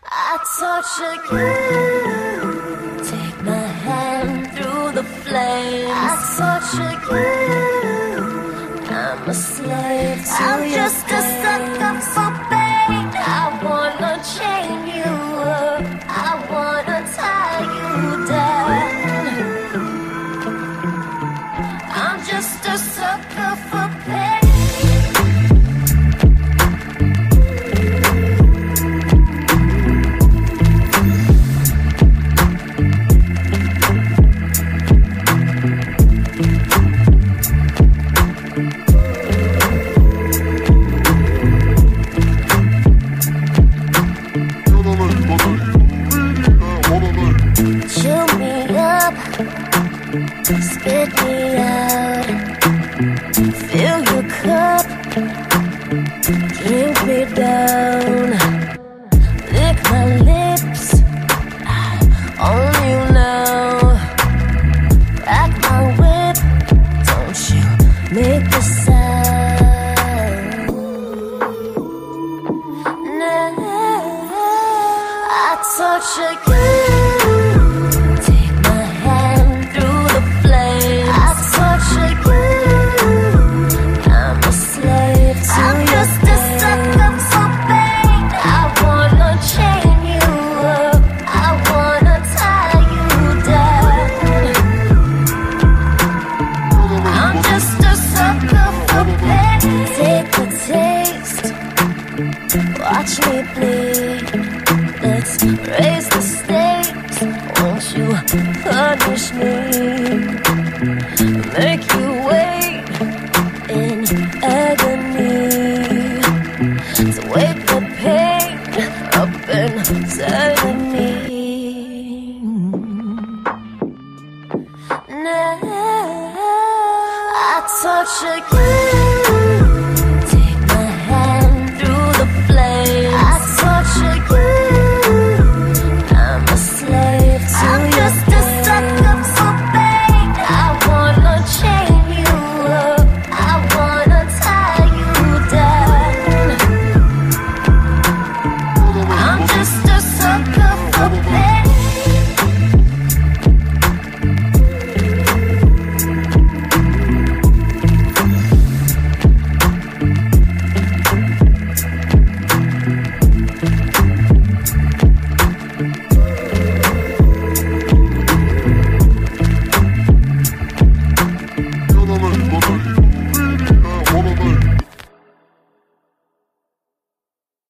I torture you. Take my hand through the flames. I torture you. I'm a slave to I'm your just pain. A sucker for pain. I wanna chain you up. I wanna tie you down. I'm just a sucker for pain. Spit me out, fill your cup, drink me down, lick my lips, on you now, crack my whip, don't you make the sound. No, I torture you. Watch me bleed, let's raise the stakes. Won't you punish me? Make you wait in agony, to wake the pain up inside of me. Now I torture you.